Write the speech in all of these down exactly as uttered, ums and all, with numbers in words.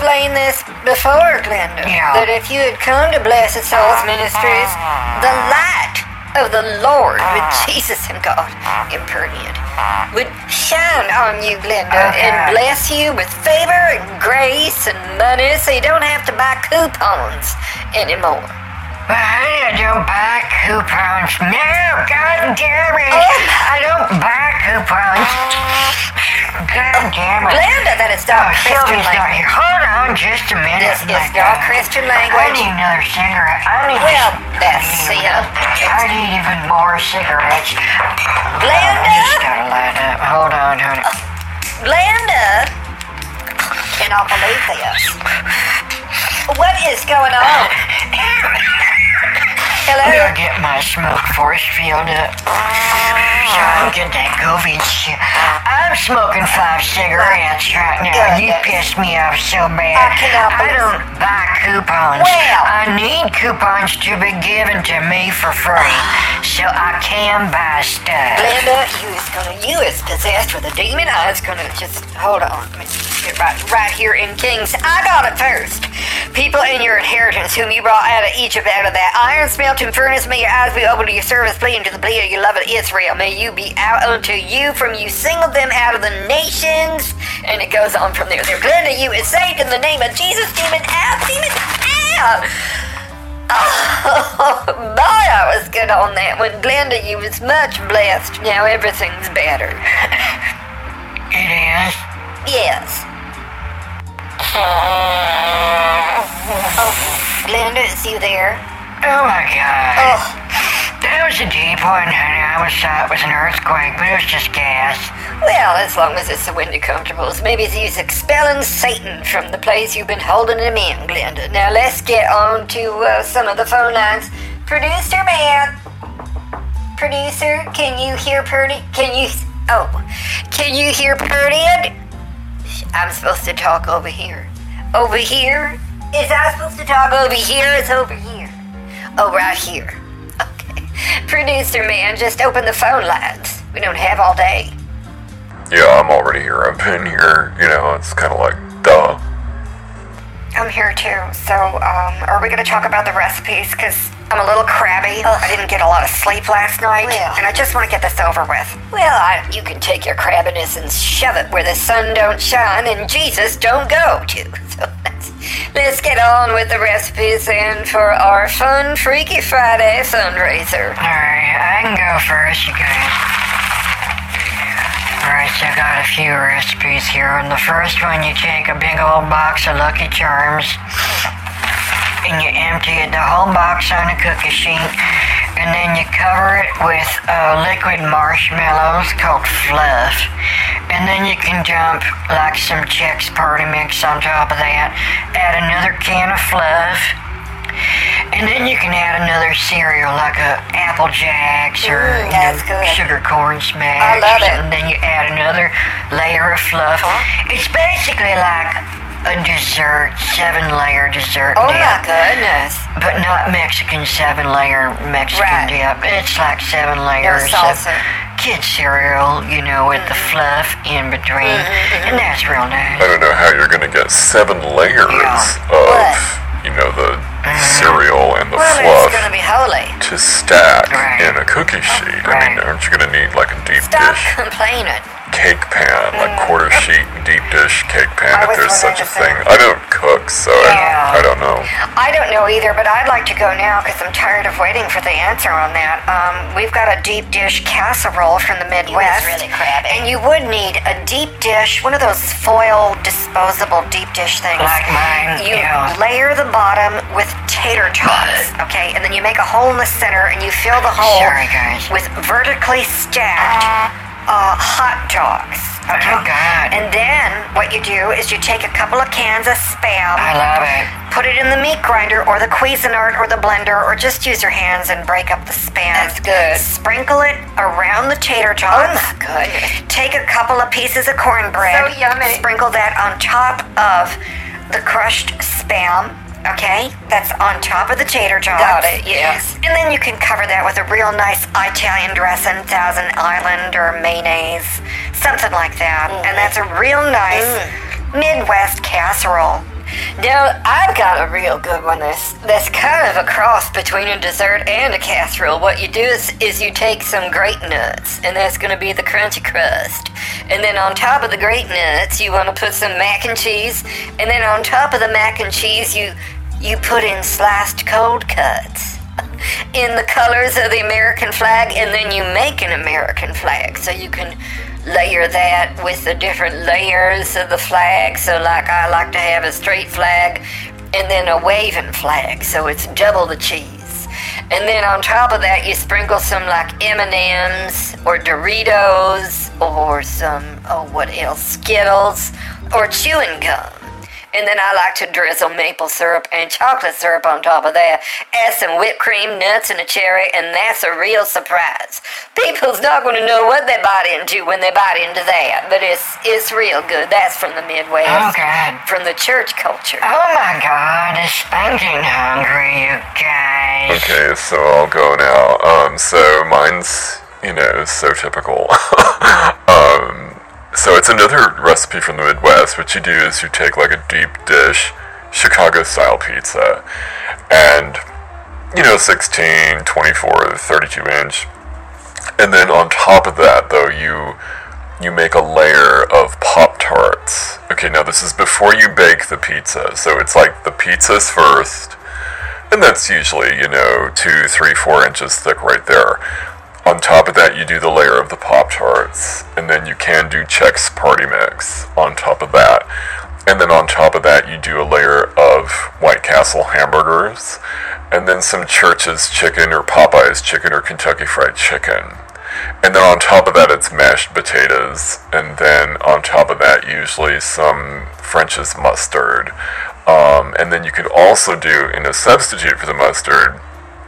explained this before, Glenda. Yeah. That if you had come to Blessed Souls Ministries, the light of the Lord, with Jesus and God, impertinent, would shine on you, Glenda, Okay. and bless you with favor and grace and money, so you don't have to buy coupons anymore. Well, I don't buy coupons. No, God damn it. Oh. I don't buy coupons. God damn it. Glenda, that is Oh, not Christian Sylvie's not language. here. Hold on just a minute. This my is not God. Christian I language. need another cigarette. I need Well, I that's need it. even- I need even more cigarettes. Glenda? I just gotta light up. Hold on, honey. Glenda, cannot believe this. What is going on? Hello? I gotta get my smoke force field up. So I can get that COVID shit. I'm smoking five cigarettes right now. You Goodness. pissed me off so bad. I cannot I believe- don't buy coupons. Well. I need coupons to be given to me for free, so I can buy stuff. Glenda, you is gonna, you is possessed with a demon. I was gonna just, hold on. Let me get right, right here in Kings. I got it first. People in your inheritance whom you brought out of Egypt, out of that iron smelting furnace, may your eyes be open to your service, pleading to the plea of your beloved Israel. May you be out unto you from you singled them out of the nations. And it goes on from there. There, Glenda, you is saved in the name of Jesus. Demon out, demon out. Oh, boy, I was good on that one. Glenda, you was much blessed. Now everything's better. It is. Yes. Oh, Glenda, is you there? Oh my God. Oh, That was a deep one, honey. I was thought it was an earthquake, but it was just gas. well, as long as it's the windy comfortables. Maybe it's you expelling Satan from the place you've been holding him in, Glenda. Now let's get on to uh, some of the phone lines. Producer man. Producer, can you hear Purdy? Can you... Oh, can you hear Purdy? I'm supposed to talk over here. Over here? Is I supposed to talk over here? It's over here. Oh, right here. Okay. Producer man, just open the phone lines. We don't have all day. Yeah, I'm already here. I've been here. You know, it's kind of like, duh. I'm here too. So, um, are we going to talk about the recipes? Because I'm a little crabby. I didn't get a lot of sleep last night. Well. And I just want to get this over with. Well, I, you can take your crabbiness and shove it where the sun don't shine and Jesus don't go to. So let's, let's get on with the recipes and for our fun Freaky Friday fundraiser. Alright, I can go first, you guys. Alright, so I got a few recipes here. And the first one, you take a big old box of Lucky Charms and you empty it, the whole box on a cookie sheet, and then you cover it with uh, liquid marshmallows called fluff. And then you can dump like some Chex Party Mix on top of that, add another can of fluff, and then you can add another cereal like a Apple Jacks or Mm, you that's know, good. sugar corn smacks. I love or it. something. Then you add another layer of fluff. It's basically like a dessert, seven-layer dessert Oh dip. my goodness. But not Mexican seven-layer Mexican Right. dip. It's like seven layers of salsa. kid cereal, you know, with the fluff in between. And that's real nice. I don't know how you're gonna get seven layers Yeah. of, What? you know, the cereal and the Well, fluff it's gonna be holy. to stack Right. in a cookie sheet. I mean, Right. aren't you gonna need like a deep Stop dish complaining. cake pan, like quarter sheet deep dish cake pan, I if was there's wondering such a the same. thing? I don't cook, so Yeah. I, I don't know. I don't know either, but I'd like to go now because I'm tired of waiting for the answer on that. Um, we've got a deep dish casserole from the Midwest. really crabby. And you would need a deep dish, one of those foil disposable deep dish things. Like mine, You yeah. layer the bottom with tater tots, okay? And then you make a hole in the center and you fill the hole Sorry, guys. with vertically stacked uh, hot dogs. Okay? Oh, God. And then what you do is you take a couple of cans of Spam. I love it. Put it in the meat grinder or the Cuisinart or the blender, or just use your hands and break up the Spam. That's good. Sprinkle it around the tater tots. Oh my goodness. Take a couple of pieces of cornbread. So yummy. Sprinkle that on top of the crushed Spam. Okay, that's on top of the tater tots. Got it, yes. And then you can cover that with a real nice Italian dressing, Thousand Island or mayonnaise, something like that. And that's a real nice Midwest casserole. Now, I've got a real good one that's, that's kind of a cross between a dessert and a casserole. What you do is, is you take some grape nuts, and that's going to be the crunchy crust. And then on top of the grape nuts, you want to put some mac and cheese. And then on top of the mac and cheese, you, you put in sliced cold cuts in the colors of the American flag, and then you make an American flag. So you can layer that with the different layers of the flag. So like I like to have a straight flag and then a waving flag, so it's double the cheese. And then on top of that you sprinkle some like M and M's or Doritos or some, oh what else, Skittles or chewing gum. And then I like to drizzle maple syrup and chocolate syrup on top of that. Add some whipped cream, nuts, and a cherry, and that's a real surprise. People's not going to know what they bite into when they bite into that, but it's it's real good. That's from the Midwest. Oh, God. From the church culture. Oh, my God. It's spanking hungry, you guys. Okay, so I'll go now. Um, so mine's, you know, so typical. um... So it's another recipe from the Midwest. What you do is you take like a deep dish Chicago-style pizza and, you know, sixteen, twenty-four, thirty-two inch. And then on top of that, though, you you make a layer of Pop-Tarts. Okay, now this is before you bake the pizza. So it's like the pizza's first, and that's usually, you know, two, three, four inches thick right there. On top of that, you do the layer of the Pop-Tarts, and then you can do Chex Party Mix on top of that. And then on top of that, you do a layer of White Castle hamburgers, and then some Church's chicken or Popeye's chicken or Kentucky Fried Chicken. And then on top of that, it's mashed potatoes, and then on top of that, usually some French's mustard. Um, and then you can also do, in a substitute for the mustard,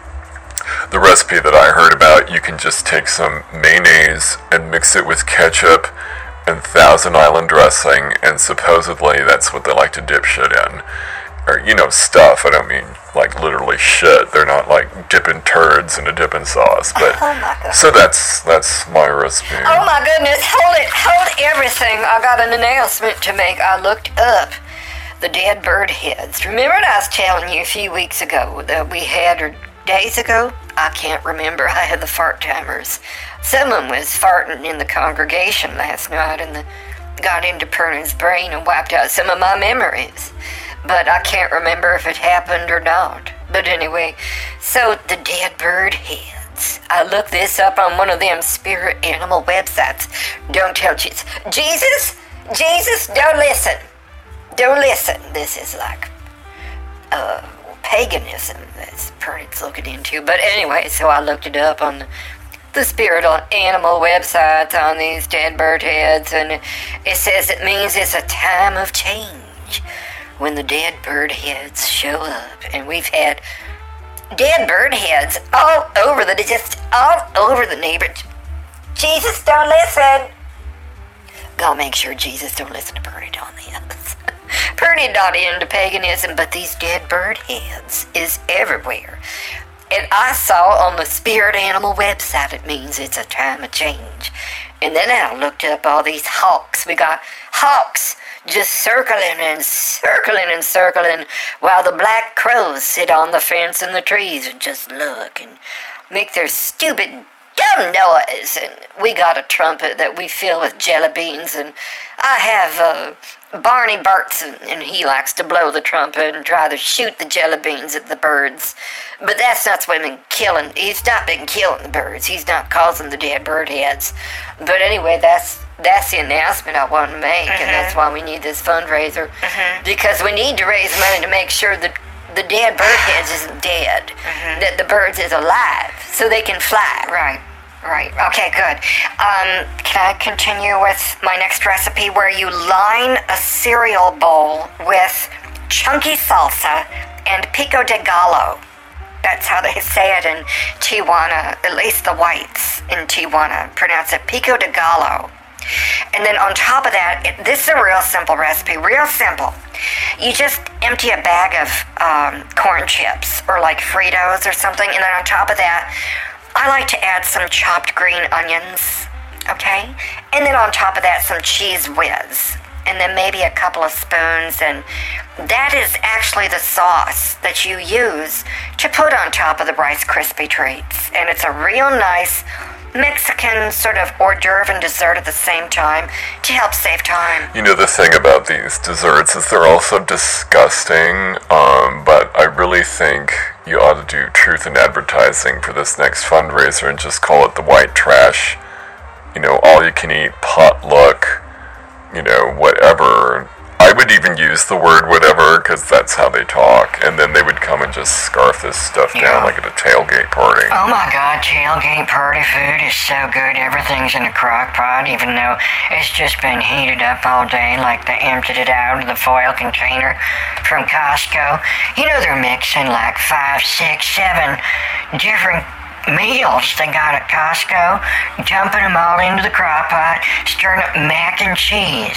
the recipe that I heard about, you can just take some mayonnaise and mix it with ketchup and Thousand Island dressing, and supposedly that's what they like to dip shit in. Or, you know, stuff. I don't mean, like, literally shit. They're not, like, dipping turds in a dipping sauce. But, Oh my goodness. so that's, that's my recipe. Oh my goodness, hold it, hold everything. I got an announcement to make. I looked up the dead bird heads. Remember what I was telling you a few weeks ago that we had, or days ago? I can't remember. I had the fart timers. Someone was farting in the congregation last night and the, got into Pernod's brain and wiped out some of my memories. But I can't remember if it happened or not. But anyway, so the dead bird heads. I looked this up on one of them spirit animal websites. Don't tell Jesus. Jesus? Jesus, don't listen. Don't listen. This is like uh, paganism that's Pernod's looking into. But anyway, so I looked it up on the, the spirit animal websites on these dead bird heads, and it says it means it's a time of change when the dead bird heads show up. And we've had dead bird heads all over the, just all over the neighborhood. Jesus, don't listen. Gotta make sure Jesus don't listen to Pernod on this. Pernod not into paganism, but these dead bird heads is everywhere. And I saw on the spirit animal website it means it's a time of change. And then I looked up all these hawks. We got hawks just circling and circling and circling while the black crows sit on the fence in the trees and just look and make their stupid dumb noise. And we got a trumpet that we fill with jelly beans, and I have uh, Barney Bartson, and he likes to blow the trumpet and try to shoot the jelly beans at the birds. But that's not what been killing. He's not been killing the birds. He's not causing the dead bird heads. But anyway, that's that's the announcement I want to make, mm-hmm. and that's why we need this fundraiser. Mm-hmm. Because we need to raise money to make sure that the dead bird heads isn't dead, mm-hmm. that the birds is alive, so they can fly. Right. Right. Okay, good. Um, can I continue with my next recipe where you line a cereal bowl with chunky salsa and pico de gallo? That's how they say it in Tijuana, at least the whites in Tijuana pronounce it pico de gallo. And then on top of that, it, this is a real simple recipe, real simple. You just empty a bag of um, corn chips or like Fritos or something, and then on top of that, I like to add some chopped green onions, okay? And then on top of that, some Cheese Whiz. and then maybe a couple of spoons, and that is actually the sauce that you use to put on top of the Rice Krispie treats. And it's a real nice Mexican sort of hors d'oeuvre and dessert at the same time to help save time. You know, the thing about these desserts is they're also disgusting, um, but I really think you ought to do truth in advertising for this next fundraiser and just call it the white trash, you know, all you can eat potluck, you know, whatever. I would even use the word whatever because that's how they talk, and then they would come and just scarf this stuff Yeah. down like at a tailgate party. Oh my god, tailgate party food is so good. Everything's in a crock pot, even though it's just been heated up all day, like they emptied it out of the foil container from Costco. You know, they're mixing like five, six, seven different meals they got at Costco, dumping them all into the crock pot, stirring up mac and cheese,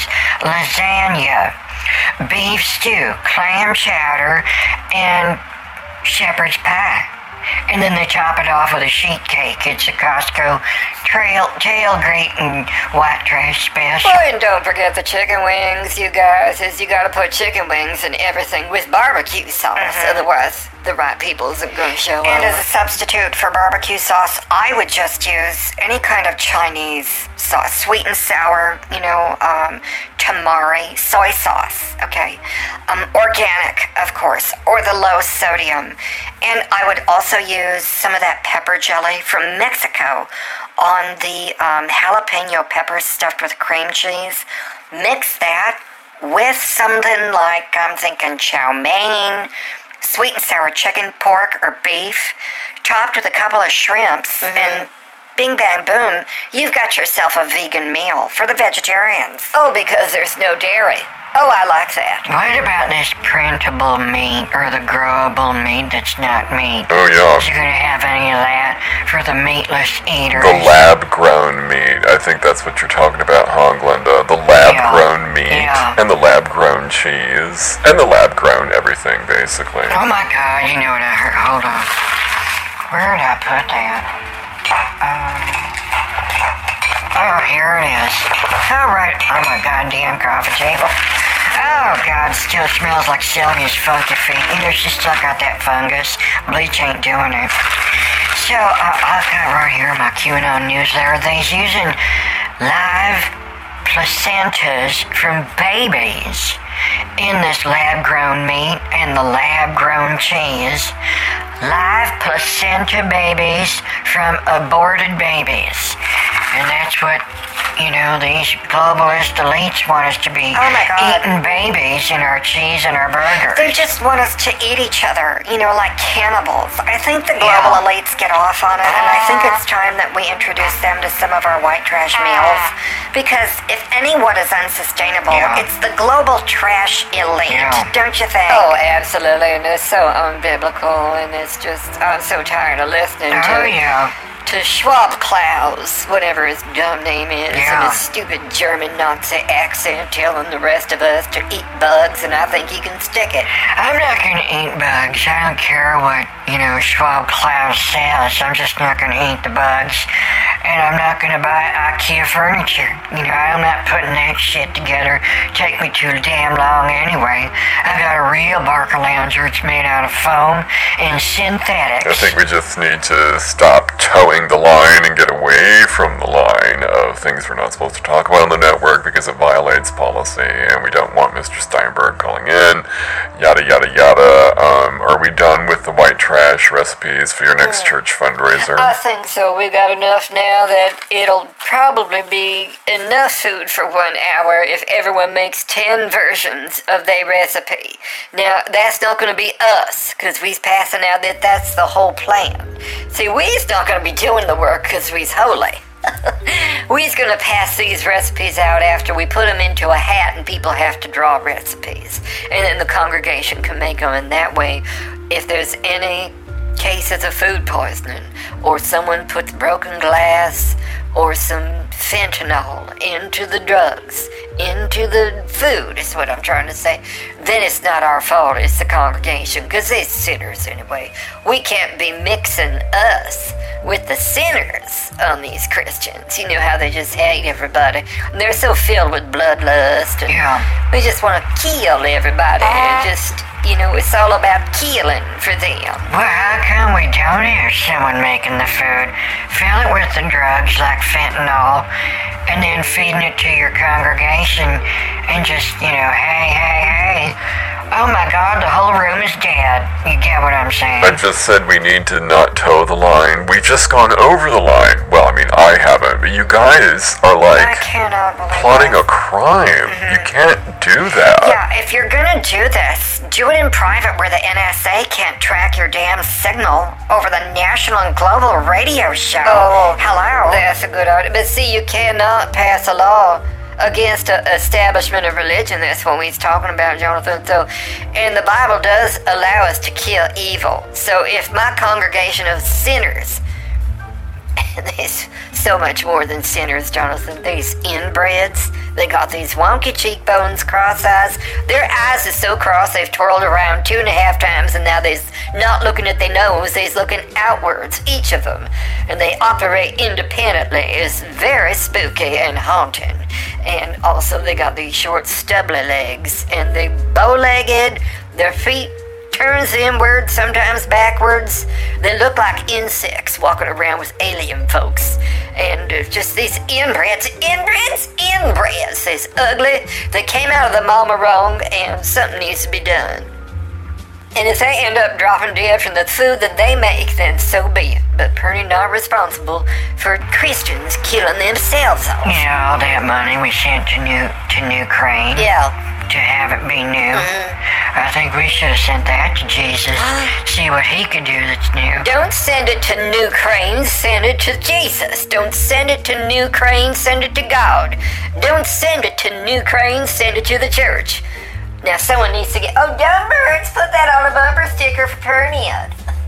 lasagna, beef stew, clam chowder, and shepherd's pie. And then they top it off with a sheet cake. It's a Costco trail, tailgate and white trash special. Oh, and don't forget the chicken wings, you guys, is you gotta put chicken wings in everything with barbecue sauce. Mhm. Otherwise, the right people isn't gonna show And up. as a substitute for barbecue sauce, I would just use any kind of Chinese sauce, sweet and sour, you know, um, tamari, soy sauce, okay? Um, organic, of course, or the low sodium. And I would also use some of that pepper jelly from Mexico on the um, jalapeno peppers stuffed with cream cheese. Mix that with something like, I'm thinking chow mein, sweet and sour chicken, pork, or beef, topped with a couple of shrimps, and bing bang boom, you've got yourself a vegan meal for the vegetarians. Oh, because there's no dairy. Oh, I like that. What about this printable meat or the growable meat that's not meat? Oh, yeah. Is you gonna have any of that for the meatless eaters? The lab-grown meat. I think that's what you're talking about, huh, Glenda? The lab-grown meat Yeah. and the lab-grown cheese and the lab-grown everything, basically. Oh my god, you know what I heard? Hold on. Where did I put that? Um, oh, here it is. Oh, right on my goddamn coffee table. Oh god, still smells like Sylvia's funky feet. You know, she still got that fungus. Bleach ain't doing it. So, uh, I've got right here my QAnon newsletter. They's using live placentas from babies in this lab-grown meat and the lab-grown cheese. Live placenta babies from aborted babies. And that's what, you know, these globalist elites want us to be. Oh my God. Eating babies in our cheese and our burgers. They just want us to eat each other, you know, like cannibals. I think the global Yeah. elites get off on it, and I think it's time that we introduce them to some of our white trash meals. Because if anyone is unsustainable, Yeah. it's the global trash elite, Yeah. don't you think? Oh, absolutely, and it's so unbiblical, and it's just, I'm so tired of listening to Oh, yeah. to Schwab Klaus, whatever his dumb name is, and Yeah. his stupid German Nazi accent telling the rest of us to eat bugs, and I think he can stick it. I'm not gonna eat bugs. I don't care what, you know, Schwab Klaus says. I'm just not gonna eat the bugs. And I'm not gonna buy IKEA furniture. You know, I'm not putting that shit together. Take me too damn long anyway. I got a real Barker Lounger. It's made out of foam and synthetics. I think we just need to stop towing the line and get away from the line of things we're not supposed to talk about on the network because it violates policy, and we don't want Mister Steinberg calling in, yada yada yada. Um, are we done with the white trash recipes for your next church fundraiser? I think so. We got enough now that it'll probably be enough food for one hour if everyone makes ten versions of their recipe. Now, that's not going to be us, because we's passing out that that's the whole plan. See, we's not going to be doing the work because we's holy. We's going to pass these recipes out after we put them into a hat and people have to draw recipes. And then the congregation can make them, and that way, if there's any cases of food poisoning, or someone puts broken glass or some fentanyl into the drugs into the food, is what I'm trying to say, then it's not our fault, it's the congregation, because they're sinners anyway. We can't be mixing us with the sinners on these Christians. You know how they just hate everybody. They're so filled with bloodlust, and Yeah. we just want to kill everybody, and just, you know, it's all about killing for them. Well, how come we don't have someone making the food, fill it with the drugs like fentanyl, and then feeding it to your congregation, and just, you know, hey, hey, hey, oh my God, the whole room is dead. You get what I'm saying? I just said we need to not toe the line. We've just gone over the line. Well, I mean, I haven't, but you guys are I like cannot believe plotting this. a crime. You can't do that. Yeah, if you're gonna do this, do it in private where the N S A can't track your damn signal over the national and global radio show. Oh, hello. That's a good idea. But see, you cannot pass a law against a establishment of religion. That's what he's talking about, Jonathan. So, and the Bible does allow us to kill evil. So if my congregation of sinners, and there's so much more than sinners, Jonathan, these inbreds, they got these wonky cheekbones, cross eyes. Their eyes are so cross they've twirled around two and a half times, and now they're not looking at their nose, they're looking outwards, each of them. And they operate independently. It's very spooky and haunting. And also they got these short stubbly legs, and they bow-legged, their feet turns inward, sometimes backwards. They look like insects walking around with alien folks. And uh, just these inbreds, inbreds, inbreds. It's ugly. They came out of the mama wrong, and something needs to be done. And if they end up dropping dead from the food that they make, then so be it. But Purdy not responsible for Christians killing themselves off. You know, all that money we sent to New to Ukraine Yeah. to have it be new. I think we should have sent that to Jesus. See what he could do that's new. Don't send it to Ukraine, send it to Jesus. Don't send it to Ukraine, send it to God. Don't send it to Ukraine, send it to the church. Now someone needs to get, oh, dumb birds, put that on a bumper sticker for Pernian.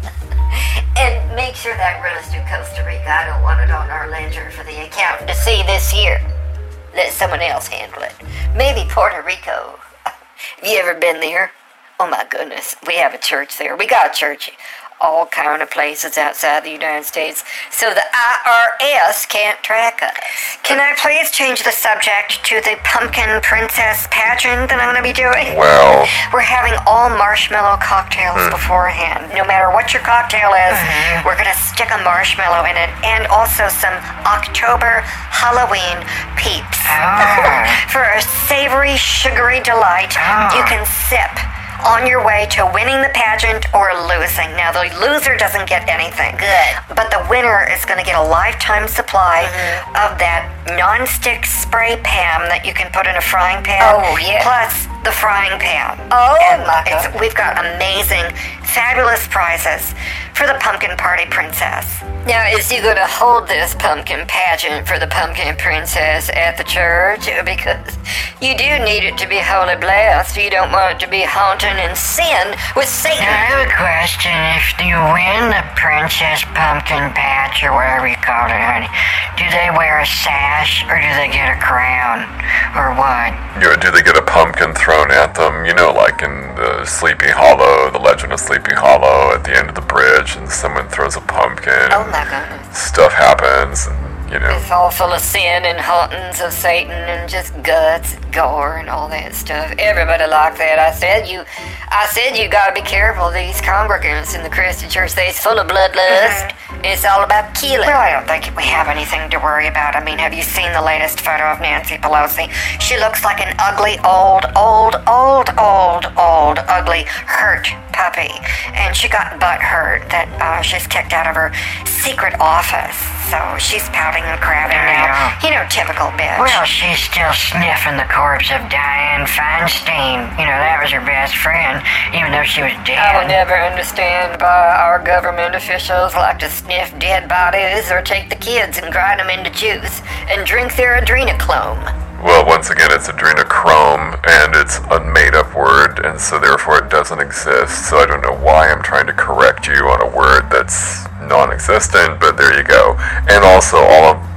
And make sure that runs through Costa Rica. I don't want it on our ledger for the accountant to see this year. Let someone else handle it. Maybe Puerto Rico. Have you ever been there? Oh my goodness, we have a church there. We got a church all kind of places outside the United States, so the I R S can't track us. Can I please change the subject to the pumpkin princess pageant that I'm going to be doing? Well, We're having all marshmallow cocktails beforehand. No matter what your cocktail is, we're going to stick a marshmallow in it, and also some October Halloween peeps. Oh. For a savory, sugary delight, Oh. you can sip on your way to winning the pageant or losing. Now, the loser doesn't get anything. Good. But the winner is going to get a lifetime supply of that non-stick spray pan that you can put in a frying pan. Oh, yeah. Plus the frying pan. Oh, And my it's- God. we've got amazing, fabulous prizes for the pumpkin party princess. Now, is he going to hold this pumpkin pageant for the pumpkin princess at the church? Because you do need it to be holy blessed. You don't want it to be haunting and sin with I Satan. have a question. If you win the Princess Pumpkin Patch, or whatever you call it, honey, do they wear a sash, or do they get a crown, or what? you know, do they get a pumpkin thrown at them? You know, like in the Sleepy Hollow, the Legend of Sleepy Hollow, at the end of the bridge, and someone throws a pumpkin. Oh my goodness. Stuff happens, and you know. It's all full of sin and hauntings of Satan and just guts, gore, and all that stuff. Everybody like that. I said you, I said you gotta be careful. These congregants in the Christian church, they's full of bloodlust. It's all about killing. Well, I don't think we have anything to worry about. I mean, have you seen the latest photo of Nancy Pelosi? She looks like an ugly, old, old, old, old, old, ugly, hurt puppy. And she got butt hurt that uh, she's kicked out of her secret office. So she's pouting and crabbing now. Yeah. You know, typical bitch. Well, she's still sniffing the corpse of Dianne Feinstein. You know, that was her best friend, even though she was dead. I will never understand why our government officials like to sniff dead bodies or take the kids and grind them into juice and drink their adrenochrome. Well, once again, it's adrenochrome, and it's a made-up word, and so therefore it doesn't exist. So I don't know why I'm trying to correct you on a word that's non-existent, but there you go. And also, all of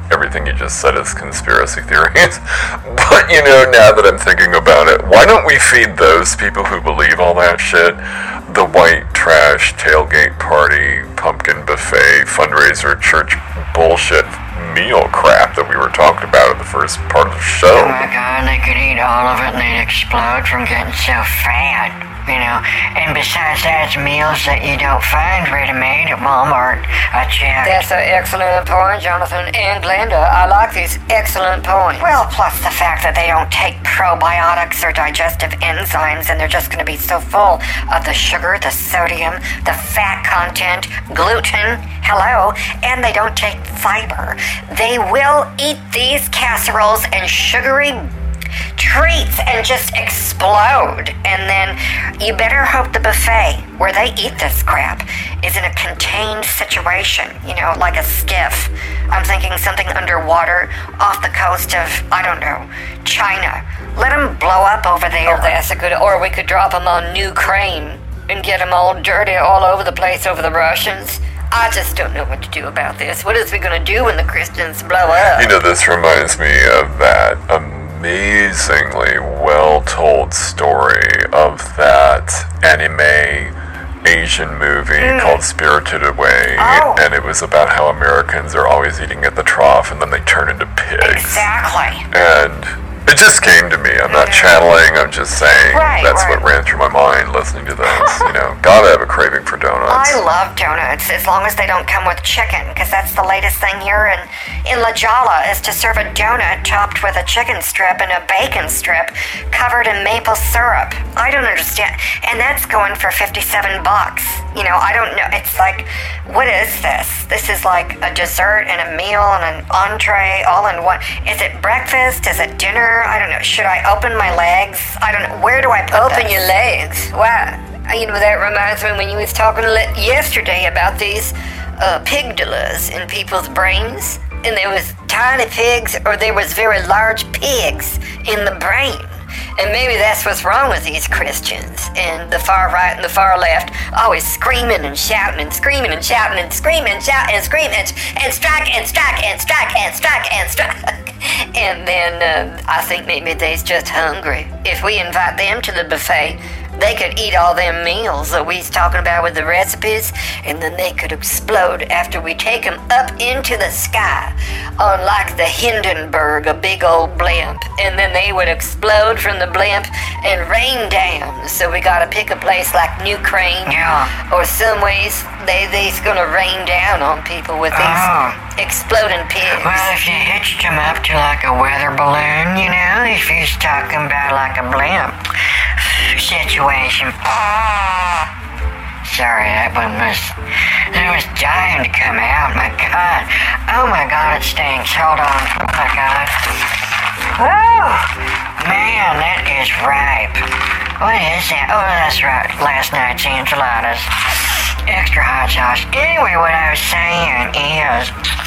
everything you just said is conspiracy theories. But, you know, now that I'm thinking about it, why don't we feed those people who believe all that shit the white trash tailgate party, pumpkin buffet, fundraiser, church bullshit meal crap that we were talking about in the first part of the show? Oh my god, they could eat all of it and they'd explode from getting so fat. You know, and besides that, it's meals that you don't find ready-made at Walmart. I checked. That's an excellent point, Jonathan and Glenda. I like these excellent points. Well, plus the fact that they don't take probiotics or digestive enzymes, and they're just going to be so full of the sugar, the sodium, the fat content, gluten, hello, and they don't take fiber. They will eat these casseroles and sugary treats and just explode. And then you better hope the buffet where they eat this crap is in a contained situation, you know, like a skiff. I'm thinking something underwater off the coast of, I don't know, China. Let them blow up over there. Oh, that's a good, or we could drop them on Ukraine and get them all dirty all over the place over the Russians. I just don't know what to do about this. What is we going to do when the Christians blow up? You know, this reminds me of that amazingly well-told story of that anime Asian movie mm. called Spirited Away, oh. and it was about how Americans are always eating at the trough and then they turn into pigs. Exactly. And it just came to me. I'm not channeling, I'm just saying right, that's right. what ran through my mind listening to this. You know, gotta have a craving for donuts. I love donuts as long as they don't come with chicken, because that's the latest thing here in, in La Jolla is to serve a donut topped with a chicken strip and a bacon strip covered in maple syrup. I don't understand. And that's going for fifty-seven bucks. You know, I don't know. It's like, what is this? This is like a dessert and a meal and an entree all in one. Is it breakfast? Is it dinner? I don't know. Should I open my legs? I don't know. Where do I put Open this? your legs? Why? You know, that reminds me when you was talking le- yesterday about these uh, pigdulas in people's brains. And there was tiny pigs or there was very large pigs in the brain. And maybe that's what's wrong with these Christians. And the far right and the far left always screaming and shouting and screaming and shouting and screaming and shouting and screaming and, and strike and strike and strike and strike and strike. And then uh, I think maybe they's just hungry. If we invite them to the buffet, they could eat all them meals that we's talking about with the recipes, and then they could explode after we take them up into the sky on like the Hindenburg, a big old blimp, and then they would explode from the blimp and rain down. So we gotta pick a place like Ukraine, Yeah. or some ways they they's gonna rain down on people with these Oh. exploding pigs. Well, if you hitched him up to like a weather balloon, you know, if he's talking about like a blimp situation. Sorry, that one was, that was dying to come out. My God. Oh my God, it stinks. Hold on. Oh my God. Whoa! Man, that is ripe. What is that? Oh, that's right. Last night's enchiladas. Extra hot sauce. Anyway, what I was saying is...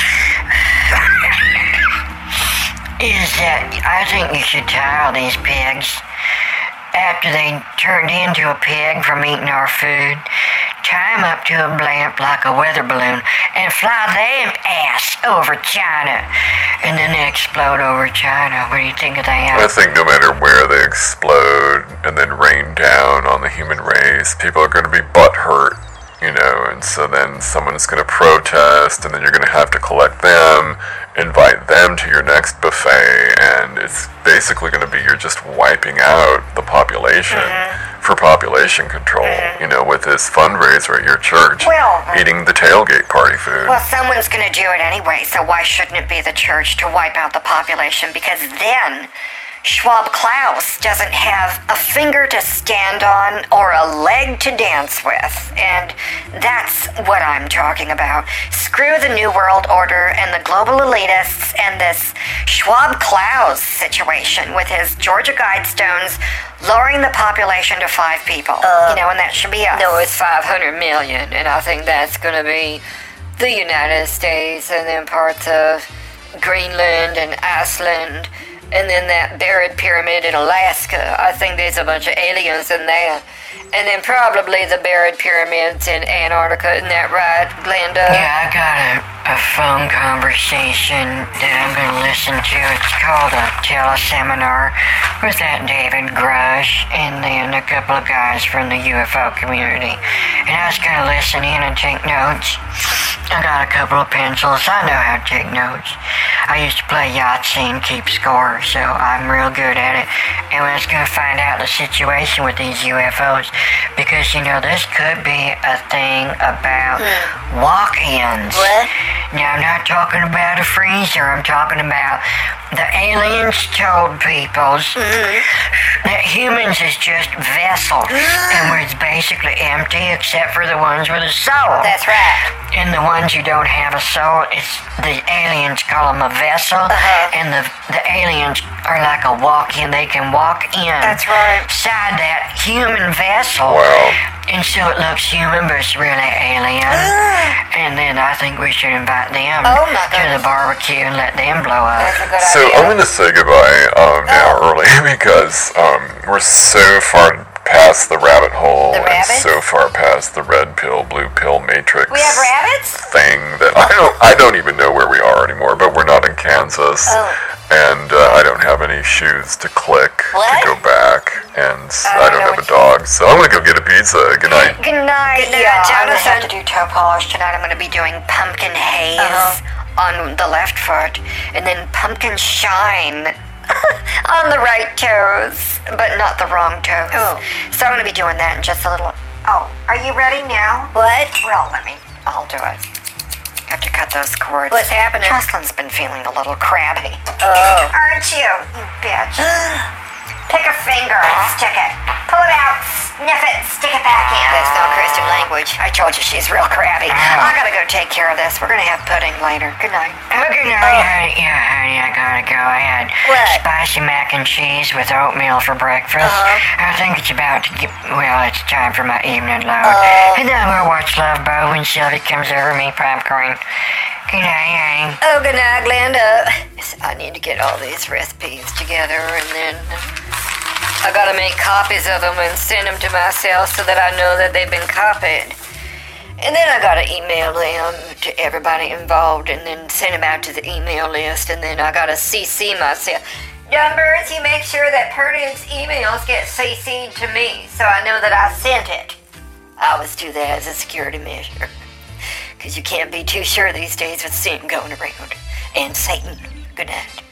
is that I think you should tie all these pigs after they turned into a pig from eating our food, tie them up to a blimp like a weather balloon, and fly them ass over China, and then they explode over China. What do you think of that? I think no matter where they explode and then rain down on the human race, people are going to be butthurt, you know, and so then someone's going to protest, and then you're going to have to collect them, invite them to your next buffet, and it's basically going to be you're just wiping out the population mm-hmm. for population control, mm-hmm. you know, with this fundraiser at your church, well, eating the tailgate party food. Well, someone's going to do it anyway, so why shouldn't it be the church to wipe out the population? Because then Schwab Klaus doesn't have a finger to stand on or a leg to dance with. And that's what I'm talking about. Screw the New World Order and the global elitists and this Schwab Klaus situation with his Georgia Guidestones lowering the population to five people. Uh, you know, and that should be us. No, it's five hundred million, and I think that's going to be the United States and then parts of Greenland and Iceland And then that buried pyramid in Alaska. I think there's a bunch of aliens in there. And then probably the buried pyramids in Antarctica. Isn't that right, Glenda? Yeah, I got a, a phone conversation that I'm going to listen to. It's called a teleseminar with that David Grush and then a couple of guys from the U F O community. And I was going to listen in and take notes. I got a couple of pencils. I know how to take notes. I used to play Yahtzee and keep score, so I'm real good at it. And I was going to find out the situation with these U F Os. Because, you know, this could be a thing about hmm. walk-ins. What? Now, I'm not talking about a freezer. I'm talking about the aliens told peoples mm-hmm. that humans is just vessels. Mm-hmm. And we're basically empty except for the ones with a soul. That's right. And the ones who don't have a soul, it's the aliens call them a vessel. Uh-huh. And the, the aliens are like a walk-in. They can walk in. That's right. Inside that human vessel. Wow. And so it looks human, but it's really alien. Uh. And then I think we should invite them oh my to the barbecue and let them blow up. That's a good So idea. I'm going to say goodbye um, now Oh. early because um, we're so far past the rabbit hole The and rabbits? so far past the red pill, blue pill matrix We have rabbits? thing that I don't I don't even know where we are anymore. But we're not in Kansas, Oh. and uh, I don't have any shoes to click What? to go back, and I I don't know have a what dog, so I'm going to go get a pizza. Good night. Good night, Yeah, yeah, I'm gonna have Jonathan. to do toe polish tonight. I'm gonna be doing pumpkin haze Uh-huh. on the left foot, and then pumpkin shine On the right toes. but not the wrong toes. Oh. So I'm gonna be doing that in just a little. Oh, are you ready now? What? Well, let me. I'll do it. Have to cut those cords. What's happening? Jocelyn's been feeling a little crabby. Oh. Aren't you, you bitch? Pick a finger and stick it. Pull it out, sniff it, stick it back in. That's not Christian language. I told you she's real crabby. Oh. I gotta go take care of this. We're gonna have pudding later. Good night. Oh, good night, honey. Yeah, honey, I gotta go. I had What? spicy mac and cheese with oatmeal for breakfast. Uh-huh. I think it's about to get, well, it's time for my evening load. Oh. And then we'll watch Love Boat when Sylvie comes over me popcorn. Good night, honey. Oh, good night, Glenda. I need to get all these recipes together and then I gotta make copies of them and send them to myself so that I know that they've been copied. And then I gotta email them to everybody involved and then send them out to the email list and then I gotta C C myself. Numbers, you make sure that Purdian's emails get C C'd to me so I know that I sent it. I always do that as a security measure. Because you can't be too sure these days with Sam going around. And Satan. Good night.